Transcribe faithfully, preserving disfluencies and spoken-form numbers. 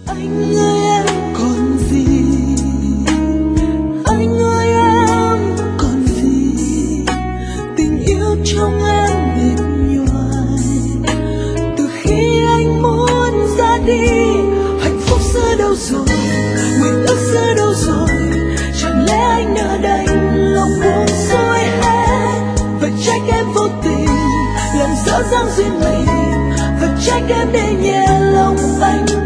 Anh ơi em còn gì, anh ơi em còn gì, tình yêu trong em mệt nhoài từ khi anh muốn ra đi. Hạnh phúc xưa đâu rồi, nguyện ước xưa đâu rồi, chẳng lẽ anh ở đây lòng buông xuôi hết. Và trách em vô tình làm dở dang duyên mình, và trách em để nhẹ lòng anh.